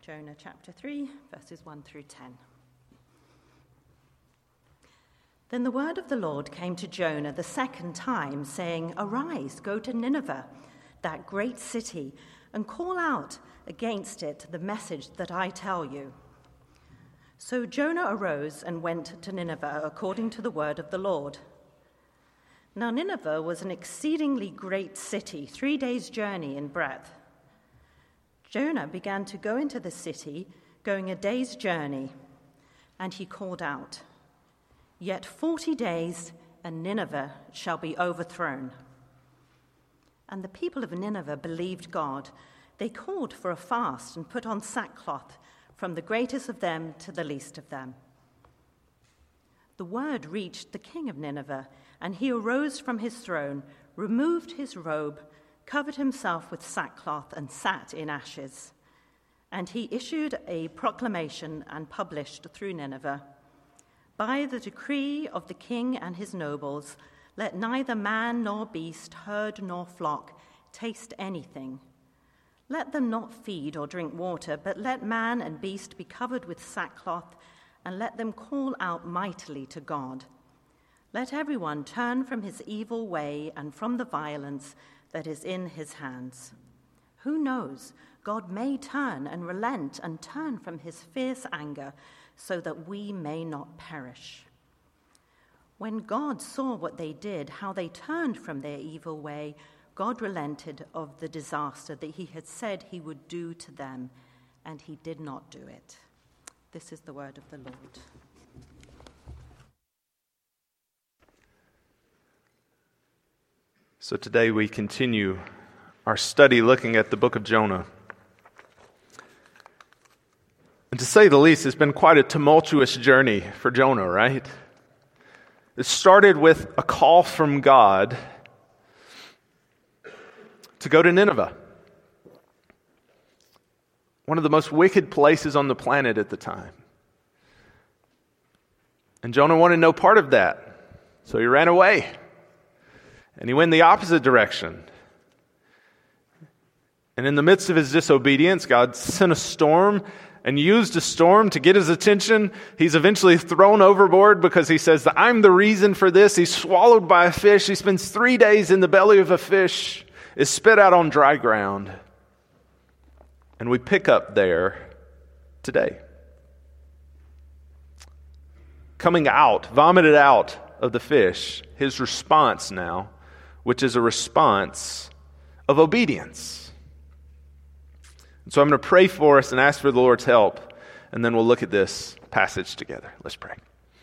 Jonah chapter 3, verses 1 through 10. Then the word of the Lord came to Jonah the second time, saying, "Arise, go to Nineveh, that great city, and call out against it the message that I tell you." So Jonah arose and went to Nineveh according to the word of the Lord. Now Nineveh was an exceedingly great city, 3 days' journey in breadth. Jonah began to go into the city, going a day's journey, and he called out, "Yet 40 days, and Nineveh shall be overthrown." And the people of Nineveh believed God. They called for a fast and put on sackcloth, from the greatest of them to the least of them. The word reached the king of Nineveh, and he arose from his throne, removed his robe, covered himself with sackcloth, and sat in ashes. And he issued a proclamation and published through Nineveh, "By the decree of the king and his nobles, let neither man nor beast, herd nor flock, taste anything. Let them not feed or drink water, but let man and beast be covered with sackcloth, and let them call out mightily to God. Let everyone turn from his evil way and from the violence that is in his hands. Who knows, God may turn and relent and turn from his fierce anger, so that we may not perish." When God saw what they did, how they turned from their evil way, God relented of the disaster that he had said he would do to them, and he did not do it. This is the word of the Lord. So today we continue our study looking at the book of Jonah. And to say the least, it's been quite a tumultuous journey for Jonah, right? It started with a call from God to go to Nineveh, one of the most wicked places on the planet at the time. And Jonah wanted no part of that, so he ran away. And he went the opposite direction. And in the midst of his disobedience, God sent a storm and used a storm to get his attention. He's eventually thrown overboard because he says, "I'm the reason for this." He's swallowed by a fish. He spends 3 days in the belly of a fish, is spit out on dry ground. And we pick up there today. Coming out, vomited out of the fish, his response now, which is a response of obedience. And so I'm going to pray for us and ask for the Lord's help, and then we'll look at this passage together. Let's pray.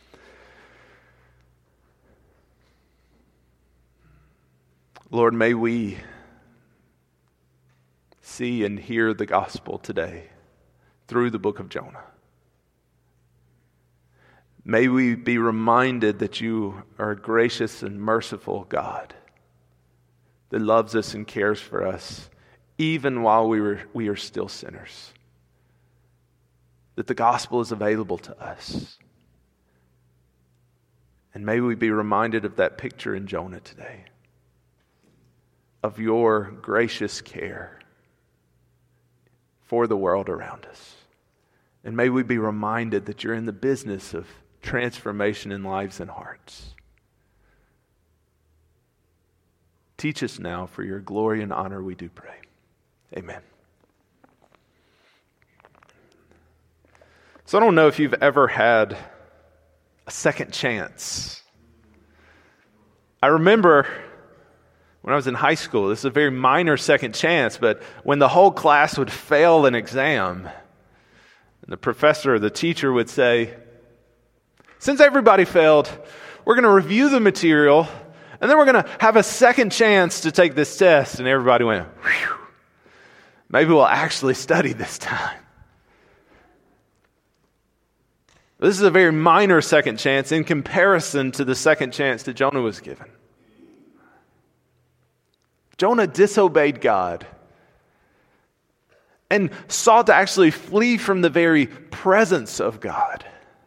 Lord, may we see and hear the gospel today through the book of Jonah. May we be reminded that you are a gracious and merciful God that loves us and cares for us, even while we are still sinners. That the gospel is available to us. And may we be reminded of that picture in Jonah today, of your gracious care for the world around us. And may we be reminded that you're in the business of transformation in lives and hearts. Teach us now for your glory and honor, we do pray. Amen. So I don't know if you've ever had a second chance. I remember when I was in high school, this is a very minor second chance, but when the whole class would fail an exam, and the professor or the teacher would say, "Since everybody failed, we're going to review the material, and then we're going to have a second chance to take this test." And everybody went, "Whew, maybe we'll actually study this time." This is a very minor second chance in comparison to the second chance that Jonah was given. Jonah disobeyed God and sought to actually flee from the very presence of God.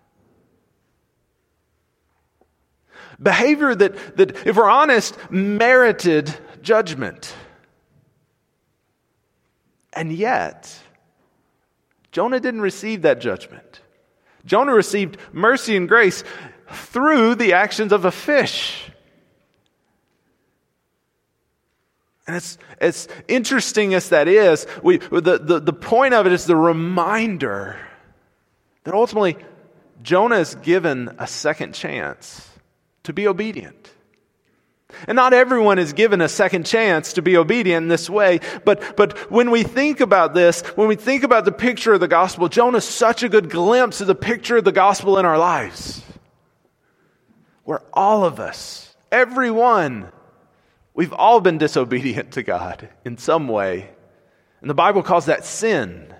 Behavior that, if we're honest, merited judgment. And yet, Jonah didn't receive that judgment. Jonah received mercy and grace through the actions of a fish. And as interesting as that is, the point of it is the reminder that ultimately Jonah is given a second chance to be obedient. And not everyone is given a second chance to be obedient in this way. But when we think about this, when we think about the picture of the gospel, Jonah's such a good glimpse of the picture of the gospel in our lives. Where all of us, everyone, we've all been disobedient to God in some way. And the Bible calls that sin.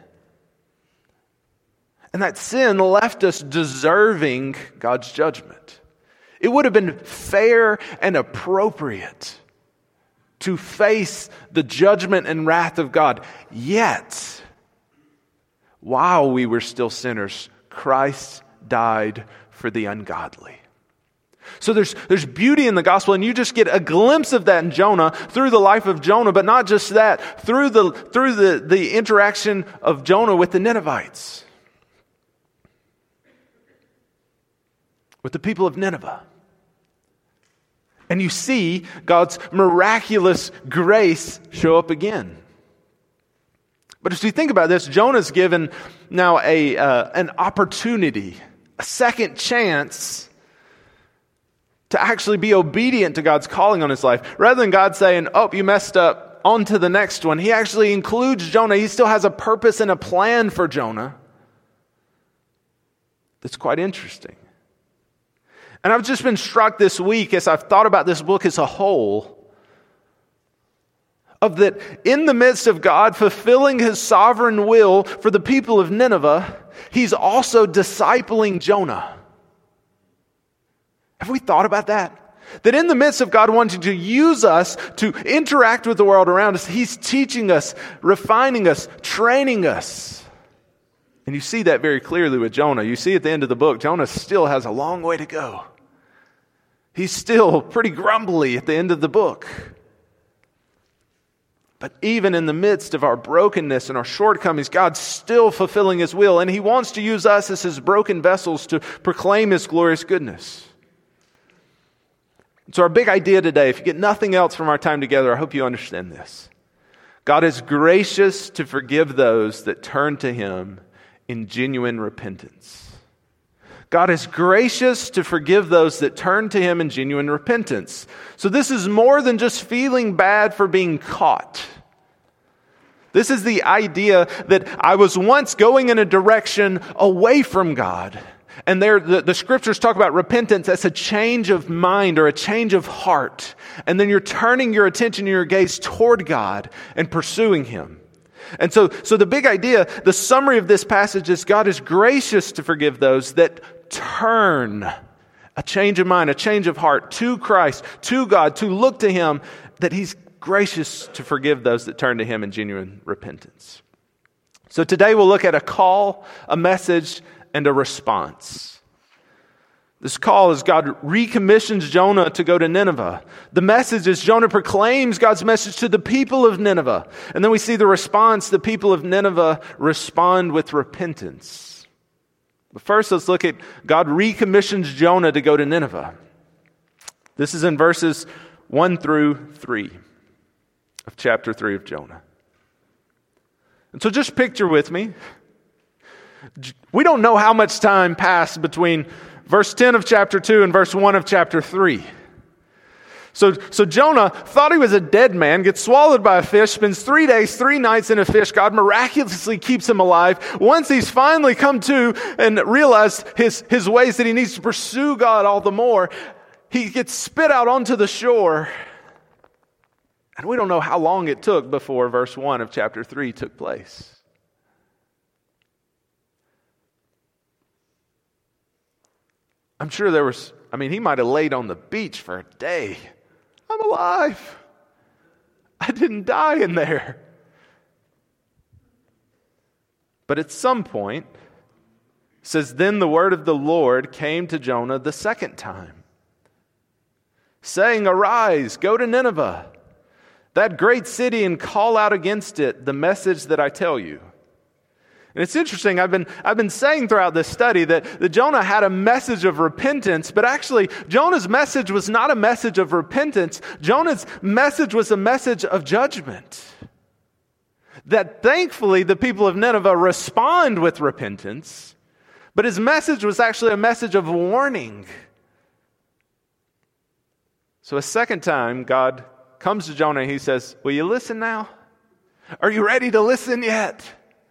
And that sin left us deserving God's judgment. It would have been fair and appropriate to face the judgment and wrath of God. Yet, while we were still sinners, Christ died for the ungodly. So there's beauty in the gospel, and you just get a glimpse of that in Jonah through the life of Jonah, but not just that, through the interaction of Jonah with the Ninevites, with the people of Nineveh. And you see God's miraculous grace show up again. But as we think about this, Jonah's given now an opportunity, a second chance to actually be obedient to God's calling on his life. Rather than God saying, oh, you messed up, on to the next one. He actually includes Jonah. He still has a purpose and a plan for Jonah. That's quite interesting. And I've just been struck this week as I've thought about this book as a whole, of that in the midst of God fulfilling his sovereign will for the people of Nineveh, he's also discipling Jonah. Have we thought about that? That in the midst of God wanting to use us to interact with the world around us, he's teaching us, refining us, training us. And you see that very clearly with Jonah. You see at the end of the book, Jonah still has a long way to go. He's still pretty grumbly at the end of the book. But even in the midst of our brokenness and our shortcomings, God's still fulfilling his will. And he wants to use us as his broken vessels to proclaim his glorious goodness. So our big idea today, if you get nothing else from our time together, I hope you understand this. God is gracious to forgive those that turn to him in genuine repentance. God is gracious to forgive those that turn to him in genuine repentance. So this is more than just feeling bad for being caught. This is the idea that I was once going in a direction away from God. And there, the scriptures talk about repentance as a change of mind or a change of heart. And then you're turning your attention and your gaze toward God and pursuing him. And so the big idea, the summary of this passage is God is gracious to forgive those that turn, a change of mind, a change of heart to Christ, to God, to look to him, that he's gracious to forgive those that turn to him in genuine repentance. So today we'll look at a call, a message, and a response. This call is God recommissions Jonah to go to Nineveh. The message is Jonah proclaims God's message to the people of Nineveh. And then we see the response, the people of Nineveh respond with repentance. But first, let's look at God recommissions Jonah to go to Nineveh. This is in verses 1 through 3 of chapter 3 of Jonah. And so just picture with me. We don't know how much time passed between verse 10 of chapter 2 and verse 1 of chapter 3. So Jonah thought he was a dead man, gets swallowed by a fish, spends 3 days, 3 nights in a fish. God miraculously keeps him alive. Once he's finally come to and realized his ways that he needs to pursue God all the more, he gets spit out onto the shore. And we don't know how long it took before verse 1 of chapter 3 took place. I'm sure he might have laid on the beach for a day. I'm alive. I didn't die in there. But at some point, it says, then the word of the Lord came to Jonah the second time, saying, arise, go to Nineveh, that great city, and call out against it the message that I tell you. And it's interesting, I've been saying throughout this study that Jonah had a message of repentance, but actually Jonah's message was not a message of repentance. Jonah's message was a message of judgment. That thankfully the people of Nineveh respond with repentance, but his message was actually a message of warning. So a second time, God comes to Jonah and he says, will you listen now? Are you ready to listen yet?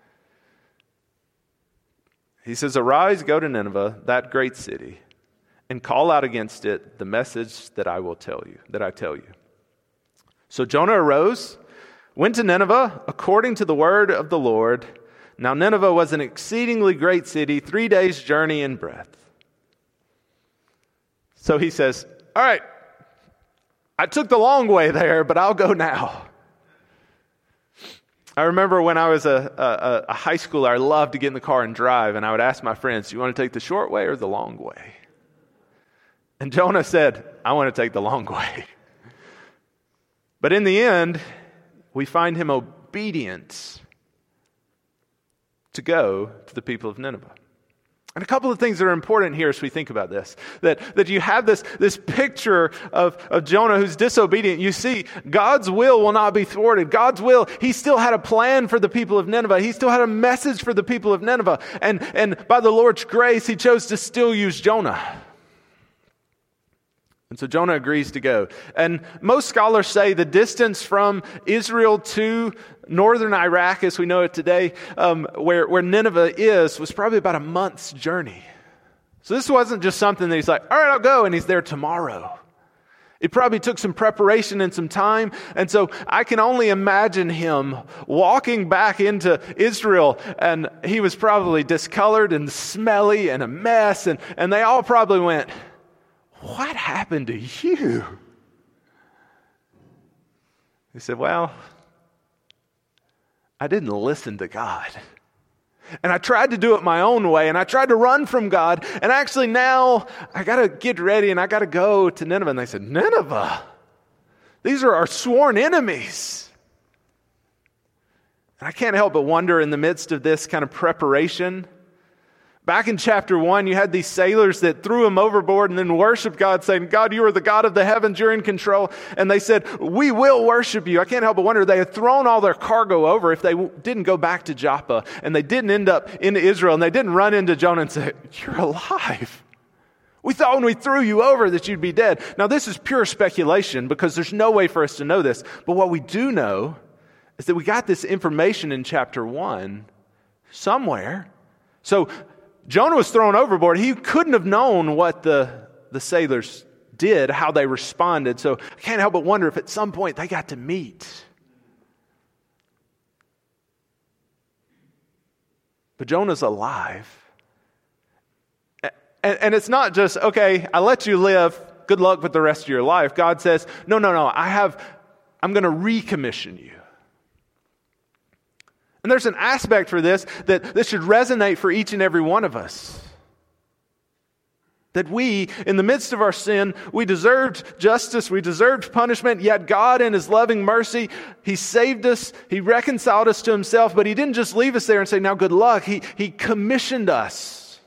He says, arise, go to Nineveh, that great city, and call out against it the message that I tell you. So Jonah arose, went to Nineveh according to the word of the Lord. Now Nineveh was an exceedingly great city, 3 days' journey in breadth. So he says, all right, I took the long way there, but I'll go now. I remember when I was a high schooler, I loved to get in the car and drive, and I would ask my friends, do you want to take the short way or the long way? And Jonah said, I want to take the long way. But in the end, we find him obedient to go to the people of Nineveh. And a couple of things that are important here as we think about this, that you have this picture of Jonah who's disobedient. You see, God's will not be thwarted. God's will, he still had a plan for the people of Nineveh. He still had a message for the people of Nineveh. And by the Lord's grace, he chose to still use Jonah. And so Jonah agrees to go. And most scholars say the distance from Israel to northern Iraq, as we know it today, where Nineveh was probably about a month's journey. So this wasn't just something that he's like, all right, I'll go, and he's there tomorrow. It probably took some preparation and some time. And so I can only imagine him walking back into Israel, and he was probably discolored and smelly and a mess. And they all probably went, what happened to you? He said, well, I didn't listen to God. And I tried to do it my own way, and I tried to run from God. And actually now I got to get ready and I got to go to Nineveh. And they said, Nineveh? These are our sworn enemies. And I can't help but wonder in the midst of this kind of preparation, back in chapter 1, you had these sailors that threw him overboard and then worshiped God, saying, God, you are the God of the heavens, you're in control. And they said, we will worship you. I can't help but wonder, they had thrown all their cargo over if they didn't go back to Joppa, and they didn't end up into Israel, and they didn't run into Jonah and say, you're alive. We thought when we threw you over that you'd be dead. Now, this is pure speculation because there's no way for us to know this. But what we do know is that we got this information in chapter 1 somewhere. So Jonah was thrown overboard. He couldn't have known what the sailors did, how they responded. So I can't help but wonder if at some point they got to meet. But Jonah's alive. And it's not just, okay, I let you live, good luck with the rest of your life. God says, no, I'm going to recommission you. And there's an aspect for this that this should resonate for each and every one of us. That we, in the midst of our sin, we deserved justice, we deserved punishment, yet God in His loving mercy, He saved us, He reconciled us to Himself, but He didn't just leave us there and say, now good luck. He commissioned us.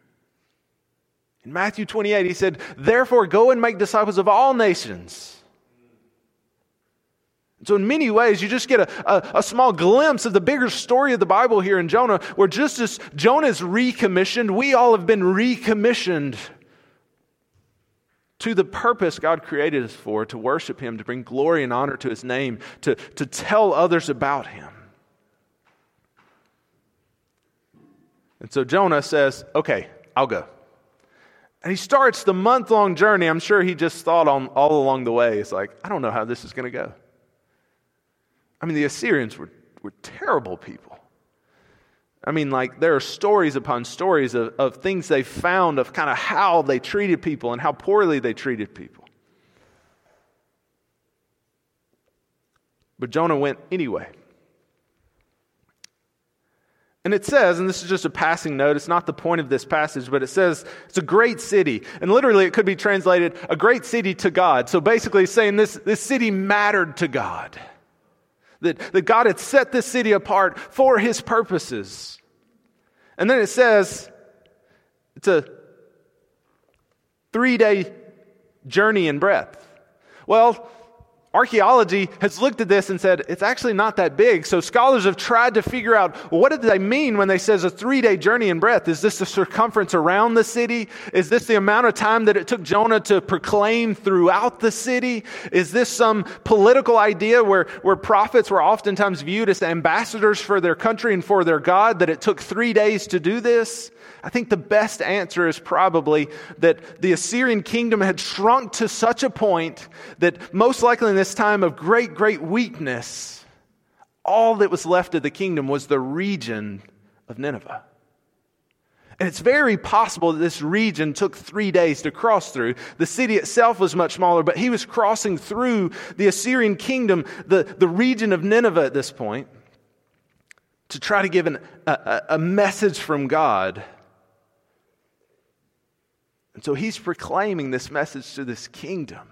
In Matthew 28, He said, therefore go and make disciples of all nations. So in many ways, you just get a small glimpse of the bigger story of the Bible here in Jonah, where just as Jonah is recommissioned, we all have been recommissioned to the purpose God created us for, to worship Him, to bring glory and honor to His name, to tell others about Him. And so Jonah says, okay, I'll go. And he starts the month-long journey. I'm sure he just thought all along the way, it's like, I don't know how this is going to go. I mean, the Assyrians were terrible people. I mean, like, there are stories upon stories of things they found of kind of how they treated people and how poorly they treated people. But Jonah went anyway. And it says, and this is just a passing note, it's not the point of this passage, but it says it's a great city. And literally it could be translated, a great city to God. So basically it's saying this city mattered to God. That God had set this city apart for His purposes. And then it says it's a 3-day journey in breadth. Well, archaeology has looked at this and said it's actually not that big. So scholars have tried to figure out, well, what did they mean when they says a 3-day journey in breadth? Is this the circumference around the city? Is this the amount of time that it took Jonah to proclaim throughout the city? Is this some political idea where prophets were oftentimes viewed as ambassadors for their country and for their God, that it took 3 days to do this? I think the best answer is probably that the Assyrian kingdom had shrunk to such a point that most likely in this time of great weakness, all that was left of the kingdom was the region of Nineveh. And it's very possible that this region took 3 days to cross through. The city itself was much smaller, but he was crossing through the Assyrian kingdom, the region of Nineveh at this point, to try to give a message from God. And so he's proclaiming this message to this kingdom.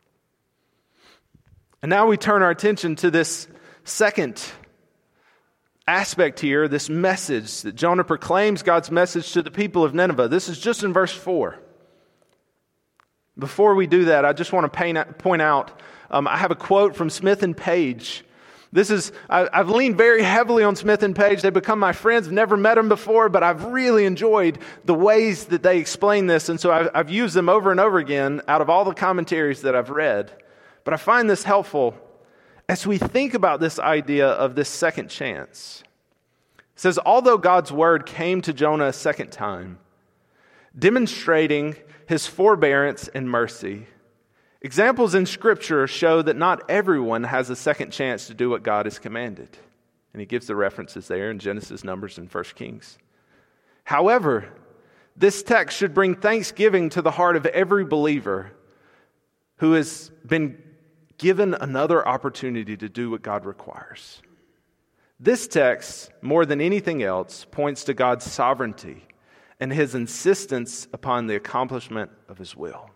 And now we turn our attention to this second aspect here, this message that Jonah proclaims God's message to the people of Nineveh. This is just in verse 4. Before we do that, I just want to point out, I have a quote from Smith and Page. I've leaned very heavily on Smith and Page. They've become my friends. I've never met them before, but I've really enjoyed the ways that they explain this. And so I've used them over and over again out of all the commentaries that I've read. But I find this helpful as we think about this idea of this second chance. It says, although God's word came to Jonah a second time, demonstrating his forbearance and mercy, examples in Scripture show that not everyone has a second chance to do what God has commanded. And he gives the references there in Genesis, Numbers, and 1 Kings. However, this text should bring thanksgiving to the heart of every believer who has been given another opportunity to do what God requires. This text, more than anything else, points to God's sovereignty and his insistence upon the accomplishment of his will.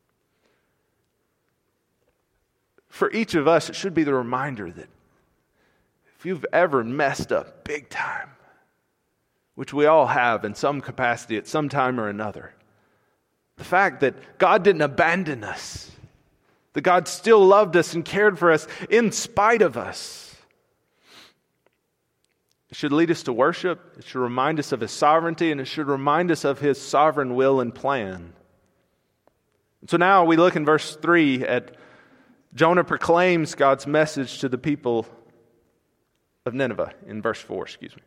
For each of us, it should be the reminder that if you've ever messed up big time, which we all have in some capacity at some time or another, the fact that God didn't abandon us, that God still loved us and cared for us in spite of us, it should lead us to worship, it should remind us of his sovereignty, and it should remind us of his sovereign will and plan. So now we look in verse 3 at Jonah proclaims God's message to the people of Nineveh in verse 4,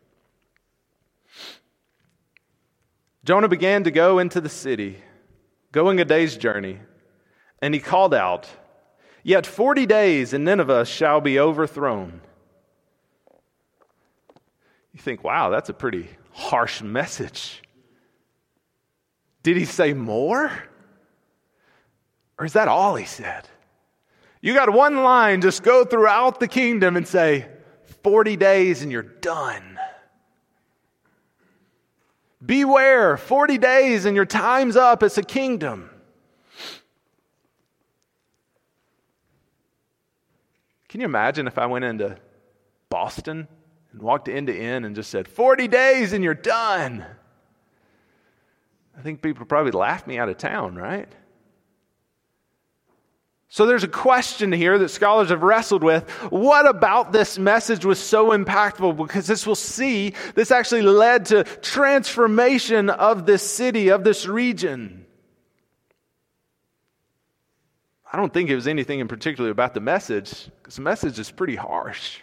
Jonah began to go into the city, going a day's journey, and he called out, "Yet 40 days and Nineveh shall be overthrown." You think, wow, that's a pretty harsh message. Did he say more? Or is that all he said? You got one line, just go throughout the kingdom and say, 40 days and you're done. Beware, 40 days and your time's up. It's a kingdom. Can you imagine if I went into Boston and walked end to end and just said, 40 days and you're done? I think people would probably laugh me out of town, right? So there's a question here that scholars have wrestled with. What about this message was so impactful? Because this actually led to transformation of this city, of this region. I don't think it was anything in particular about the message, because the message is pretty harsh.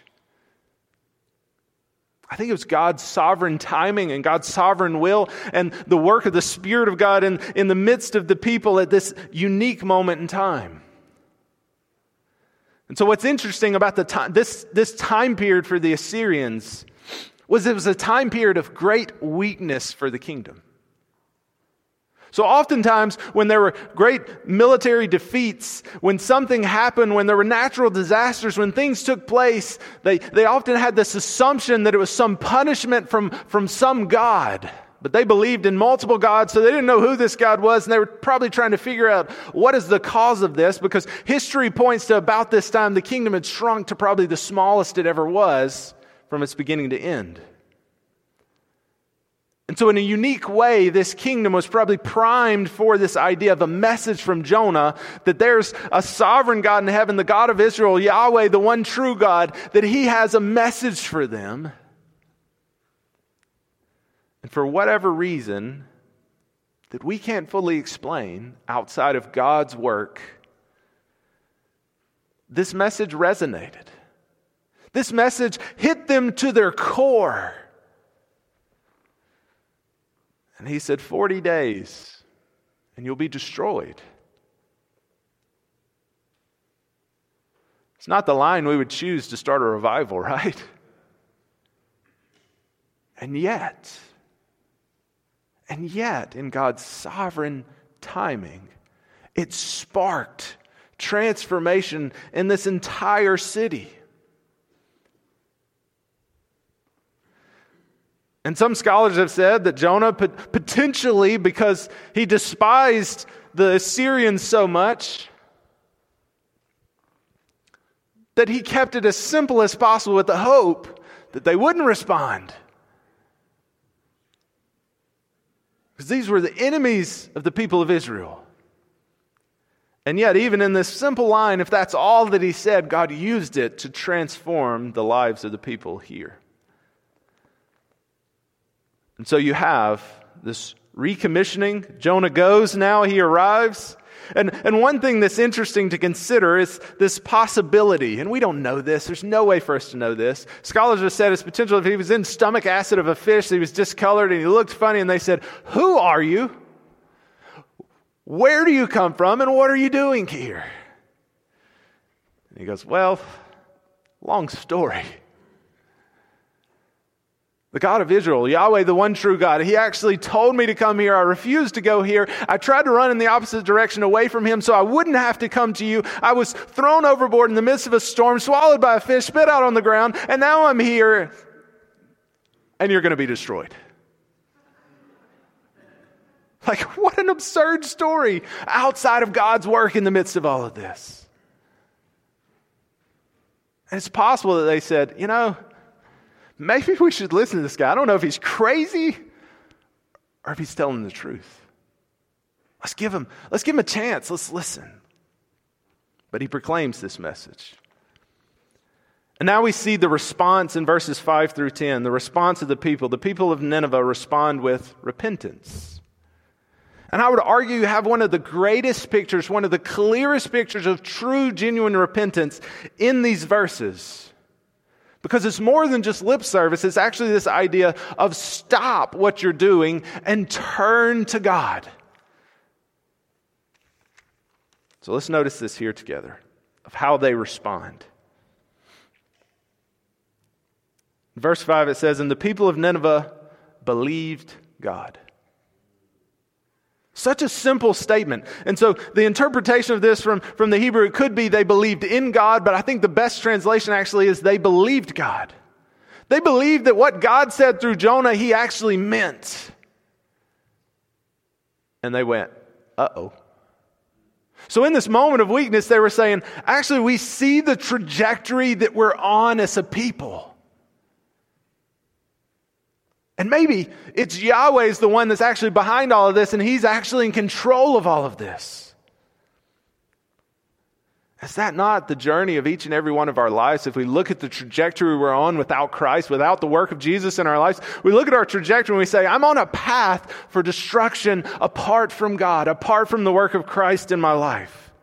I think it was God's sovereign timing and God's sovereign will and the work of the Spirit of God in the midst of the people at this unique moment in time. And so what's interesting about this time period for the Assyrians was it was a time period of great weakness for the kingdom. So oftentimes when there were great military defeats, when something happened, when there were natural disasters, when things took place, they often had this assumption that it was some punishment from some god. But they believed in multiple gods, so they didn't know who this God was, and they were probably trying to figure out what is the cause of this, because history points to about this time the kingdom had shrunk to probably the smallest it ever was from its beginning to end. So in a unique way, this kingdom was probably primed for this idea of a message from Jonah that there's a sovereign God in heaven, the God of Israel, Yahweh, the one true God, that he has a message for them. And for whatever reason that we can't fully explain outside of God's work, this message resonated. This message hit them to their core. And he said, 40 days and you'll be destroyed. It's not the line we would choose to start a revival, right? And yet, in God's sovereign timing, it sparked transformation in this entire city. And some scholars have said that Jonah potentially, because he despised the Assyrians so much, that he kept it as simple as possible with the hope that they wouldn't respond. Because these were the enemies of the people of Israel. And yet, even in this simple line, if that's all that he said, God used it to transform the lives of the people here. And so you have this recommissioning. Jonah goes now, he arrives. And one thing that's interesting to consider is this possibility. And we don't know this. There's no way for us to know this. Scholars have said it's potential if he was in stomach acid of a fish, he was discolored and he looked funny, and they said, "Who are you? Where do you come from? And what are you doing here?" And he goes, "Well, long story. The God of Israel, Yahweh, the one true God, he actually told me to come here. I refused to go here. I tried to run in the opposite direction away from him so I wouldn't have to come to you. I was thrown overboard in the midst of a storm, swallowed by a fish, spit out on the ground, and now I'm here, and you're going to be destroyed." Like, what an absurd story outside of God's work in the midst of all of this. And it's possible that they said, maybe we should listen to this guy. I don't know if he's crazy or if he's telling the truth. Let's give him a chance. Let's listen. But he proclaims this message. And now we see the response in verses 5 through 10. The response of the people. The people of Nineveh respond with repentance. And I would argue you have one of the greatest pictures, one of the clearest pictures of true, genuine repentance in these verses. Because it's more than just lip service. It's actually this idea of stop what you're doing and turn to God. So let's notice this here together, of how they respond. In verse 5 it says, "And the people of Nineveh believed God." Such a simple statement. And so the interpretation of this from the Hebrew could be they believed in God, but I think the best translation actually is they believed God. They believed that what God said through Jonah, he actually meant. And they went, uh-oh. So in this moment of weakness, they were saying, actually, we see the trajectory that we're on as a people. And maybe it's Yahweh's the one that's actually behind all of this, and he's actually in control of all of this. Is that not the journey of each and every one of our lives? If we look at the trajectory we're on without Christ, without the work of Jesus in our lives, we look at our trajectory and we say, I'm on a path for destruction apart from God, apart from the work of Christ in my life.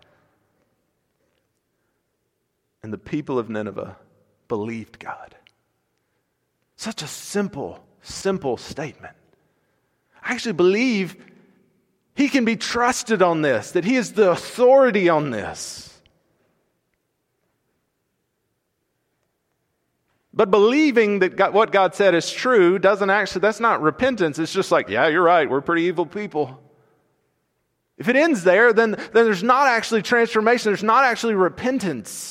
And the people of Nineveh believed God. Such a simple statement. I actually believe he can be trusted on this, that he is the authority on this. But believing that what God said is true that's not repentance. It's just like, yeah, you're right, we're pretty evil people. If it ends there, then there's not actually transformation, there's not actually repentance.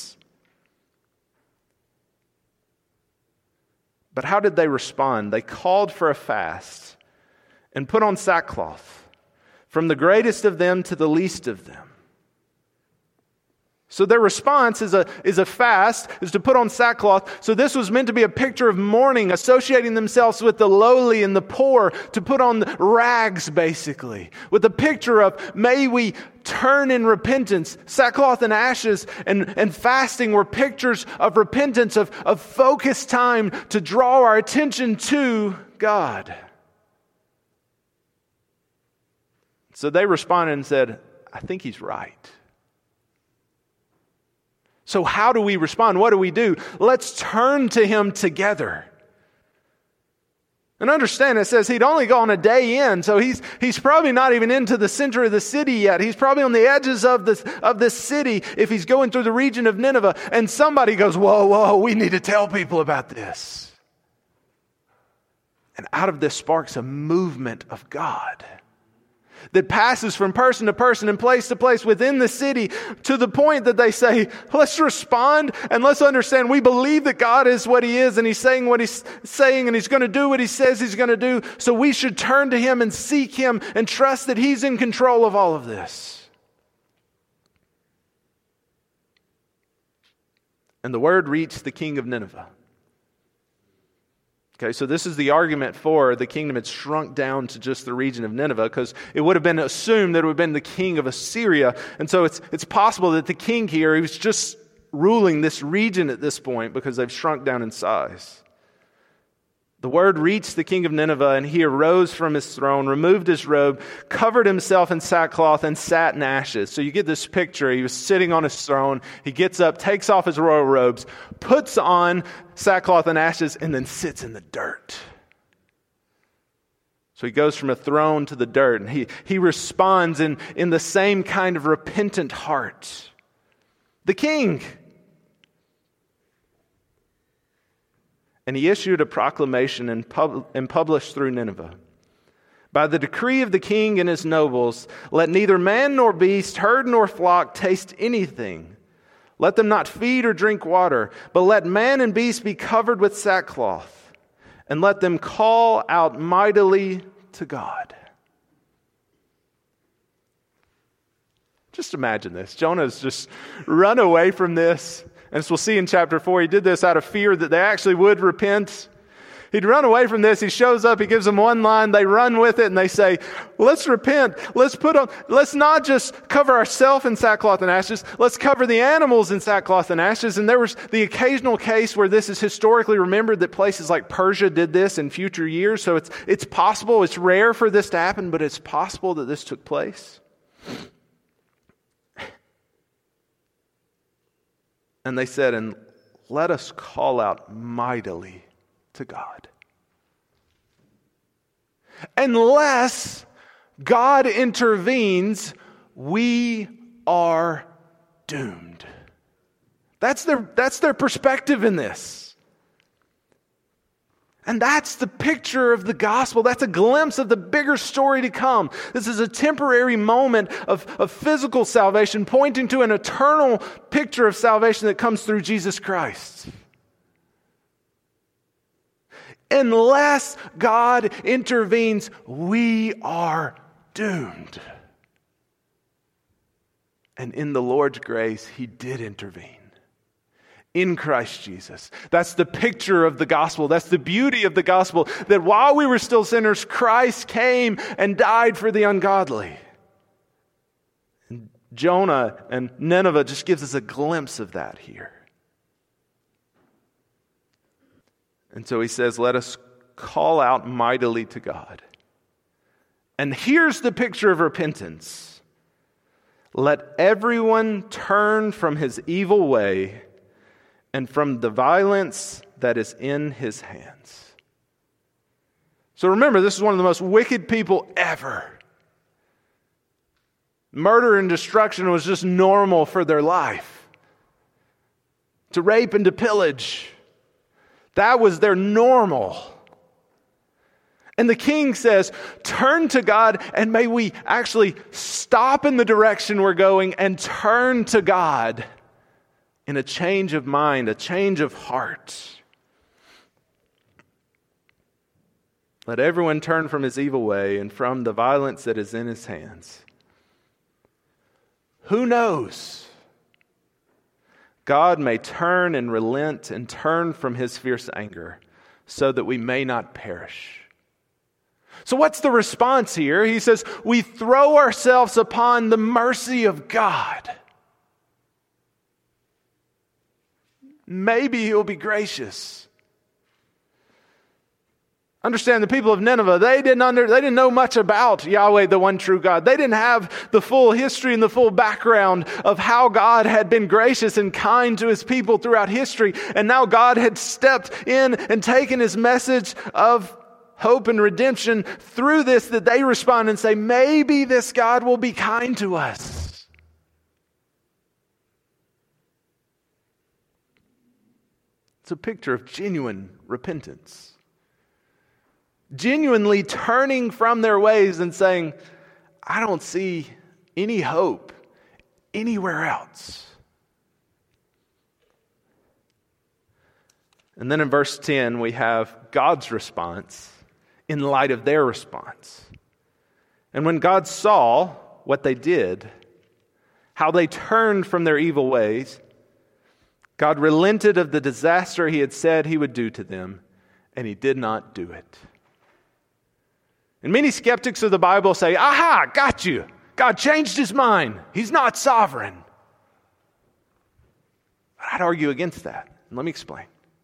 But how did they respond? They called for a fast and put on sackcloth, from the greatest of them to the least of them. So their response is a fast, is to put on sackcloth. So this was meant to be a picture of mourning, associating themselves with the lowly and the poor, to put on rags, basically, with a picture of, may we turn in repentance. Sackcloth and ashes and fasting were pictures of repentance, of focused time to draw our attention to God. So they responded and said, I think he's right. So how do we respond? What do we do? Let's turn to him together. And understand, it says he'd only gone a day in, so he's probably not even into the center of the city yet. He's probably on the edges of this city if he's going through the region of Nineveh. And somebody goes, whoa, we need to tell people about this. And out of this sparks a movement of God that passes from person to person and place to place within the city, to the point that they say, let's respond and let's understand we believe that God is what he is and he's saying what he's saying and he's going to do what he says he's going to do. So we should turn to him and seek him and trust that he's in control of all of this. And the word reached the king of Nineveh. Okay, so this is the argument for the kingdom had shrunk down to just the region of Nineveh, because it would have been assumed that it would have been the king of Assyria. And so it's possible that the king here, he was just ruling this region at this point because they've shrunk down in size. The word reached the king of Nineveh, and he arose from his throne, removed his robe, covered himself in sackcloth, and sat in ashes. So you get this picture. He was sitting on his throne. He gets up, takes off his royal robes, puts on sackcloth and ashes, and then sits in the dirt. So he goes from a throne to the dirt, and he responds in the same kind of repentant heart. The king. And he issued a proclamation and published through Nineveh. By the decree of the king and his nobles, let neither man nor beast, herd nor flock taste anything. Let them not feed or drink water, but let man and beast be covered with sackcloth, and let them call out mightily to God. Just imagine this. Jonah's just run away from this. And as we'll see in chapter 4, he did this out of fear that they actually would repent. He'd run away from this. He shows up. He gives them one line. They run with it and they say, let's repent. Let's not just cover ourselves in sackcloth and ashes. Let's cover the animals in sackcloth and ashes. And there was the occasional case where this is historically remembered that places like Persia did this in future years. So it's possible. It's rare for this to happen, but it's possible that this took place. And they said, and let us call out mightily to God. Unless God intervenes, we are doomed. That's their perspective in this. And that's the picture of the gospel. That's a glimpse of the bigger story to come. This is a temporary moment of physical salvation, pointing to an eternal picture of salvation that comes through Jesus Christ. Unless God intervenes, we are doomed. And in the Lord's grace, he did intervene. In Christ Jesus. That's the picture of the gospel. That's the beauty of the gospel. That while we were still sinners, Christ came and died for the ungodly. And Jonah and Nineveh just gives us a glimpse of that here. And so he says, let us call out mightily to God. And here's the picture of repentance. Let everyone turn from his evil way and from the violence that is in his hands. So remember, this is one of the most wicked people ever. Murder and destruction was just normal for their life. To rape and to pillage, that was their normal. And the king says, turn to God, and may we actually stop in the direction we're going and turn to God in a change of mind, a change of heart. Let everyone turn from his evil way and from the violence that is in his hands. Who knows? God may turn and relent and turn from his fierce anger so that we may not perish. So what's the response here? He says, we throw ourselves upon the mercy of God. Maybe he'll be gracious. Understand, the people of Nineveh, they didn't know much about Yahweh, the one true God. They didn't have the full history and the full background of how God had been gracious and kind to his people throughout history. And now God had stepped in and taken his message of hope and redemption through this, that they respond and say, maybe this God will be kind to us. It's a picture of genuine repentance. Genuinely turning from their ways and saying, I don't see any hope anywhere else. And then in verse 10, we have God's response in light of their response. And when God saw what they did, how they turned from their evil ways, God relented of the disaster he had said he would do to them, and he did not do it. And many skeptics of the Bible say, aha, got you. God changed his mind. He's not sovereign. But I'd argue against that. And let me explain.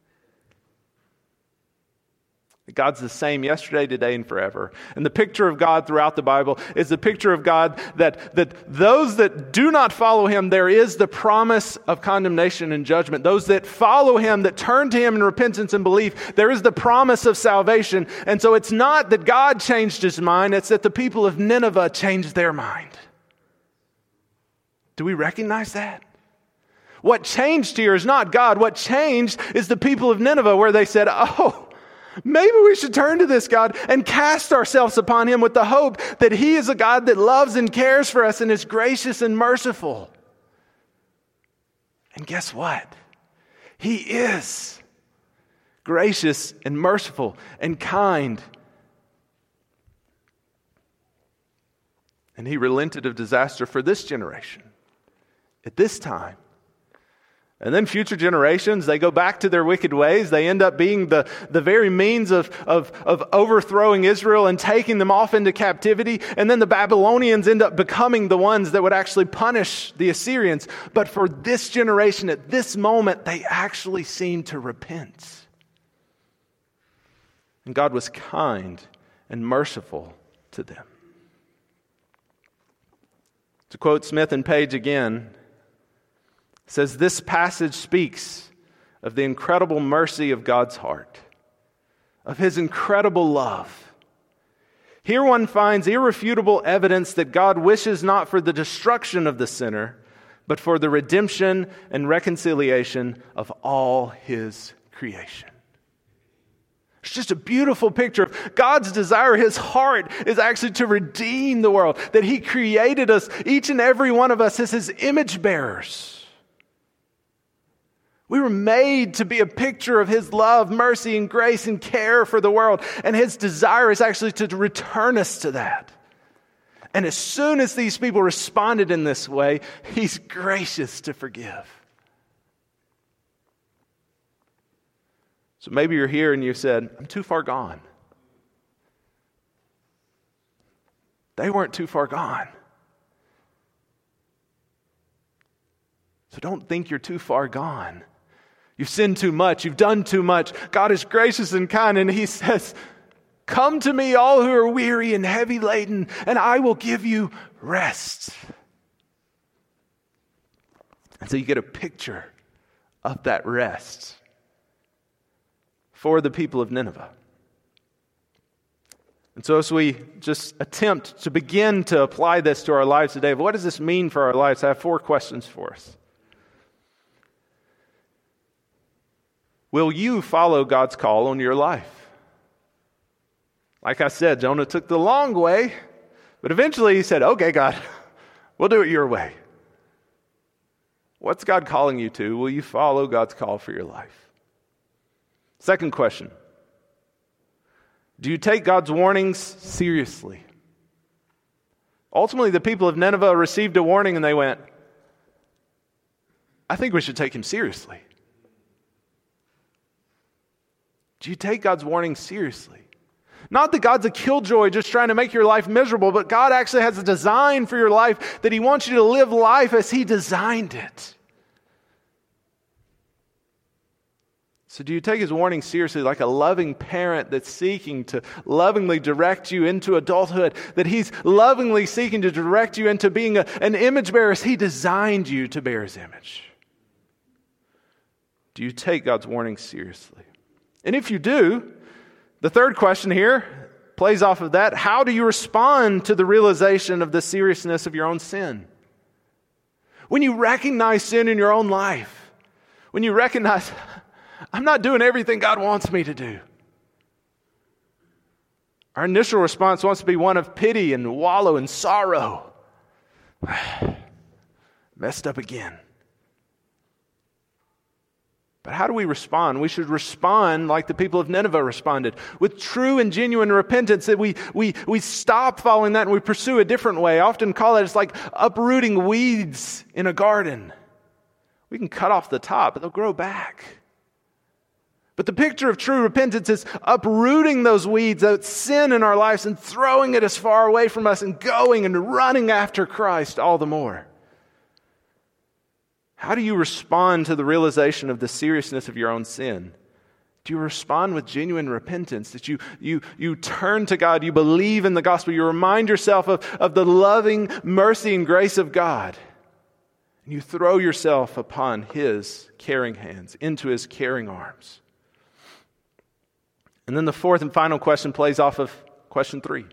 God's the same yesterday, today, and forever. And the picture of God throughout the Bible is the picture of God that those that do not follow him, there is the promise of condemnation and judgment. Those that follow him, that turn to him in repentance and belief, there is the promise of salvation. And so it's not that God changed his mind, it's that the people of Nineveh changed their mind. Do we recognize that? What changed here is not God. What changed is the people of Nineveh, where they said, oh, maybe we should turn to this God and cast ourselves upon him with the hope that he is a God that loves and cares for us and is gracious and merciful. And guess what? He is gracious and merciful and kind. And he relented of disaster for this generation at this time. And then future generations, they go back to their wicked ways. They end up being the very means of overthrowing Israel and taking them off into captivity. And then the Babylonians end up becoming the ones that would actually punish the Assyrians. But for this generation, at this moment, they actually seem to repent. And God was kind and merciful to them. To quote Smith and Page again, says this passage speaks of the incredible mercy of God's heart, of his incredible love. Here one finds irrefutable evidence that God wishes not for the destruction of the sinner, but for the redemption and reconciliation of all his creation. It's just a beautiful picture of God's desire. His heart is actually to redeem the world, that he created us, each and every one of us, as his image bearers. We were made to be a picture of his love, mercy, and grace and care for the world. And his desire is actually to return us to that. And as soon as these people responded in this way, he's gracious to forgive. So maybe you're here and you said, I'm too far gone. They weren't too far gone. So don't think you're too far gone. You've sinned too much. You've done too much. God is gracious and kind, and he says, come to me, all who are weary and heavy laden, and I will give you rest. And so you get a picture of that rest for the people of Nineveh. And so as we just attempt to begin to apply this to our lives today, what does this mean for our lives? I have 4 questions for us. Will you follow God's call on your life? Like I said, Jonah took the long way, but eventually he said, okay, God, we'll do it your way. What's God calling you to? Will you follow God's call for your life? Second question. Do you take God's warnings seriously? Ultimately, the people of Nineveh received a warning and they went, I think we should take him seriously. Do you take God's warning seriously? Not that God's a killjoy just trying to make your life miserable, but God actually has a design for your life that he wants you to live life as he designed it. So do you take his warning seriously like a loving parent that's seeking to lovingly direct you into adulthood, that he's lovingly seeking to direct you into being an image bearer as he designed you to bear his image? Do you take God's warning seriously? And if you do, the third question here plays off of that. How do you respond to the realization of the seriousness of your own sin? When you recognize sin in your own life, when you recognize, I'm not doing everything God wants me to do. Our initial response wants to be one of pity and wallow in sorrow. Messed up again. But how do we respond? We should respond like the people of Nineveh responded, with true and genuine repentance, that we stop following that and we pursue a different way. I often call it, it's like uprooting weeds in a garden. We can cut off the top, but they'll grow back. But the picture of true repentance is uprooting those weeds, that sin in our lives, and throwing it as far away from us and going and running after Christ all the more. How do you respond to the realization of the seriousness of your own sin? Do you respond with genuine repentance, that you turn to God, you believe in the gospel, you remind yourself of the loving mercy and grace of God, and you throw yourself upon his caring hands, into his caring arms? And then the fourth and final question plays off of question 3.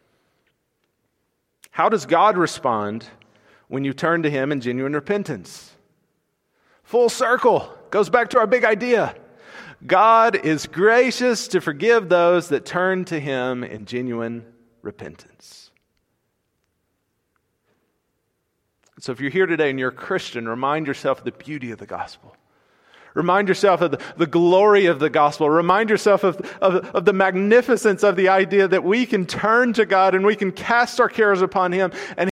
How does God respond when you turn to him in genuine repentance? Full circle. Goes back to our big idea. God is gracious to forgive those that turn to him in genuine repentance. So if you're here today and you're a Christian, remind yourself of the beauty of the gospel. Remind yourself of the glory of the gospel. Remind yourself of the magnificence of the idea that we can turn to God and we can cast our cares upon him, and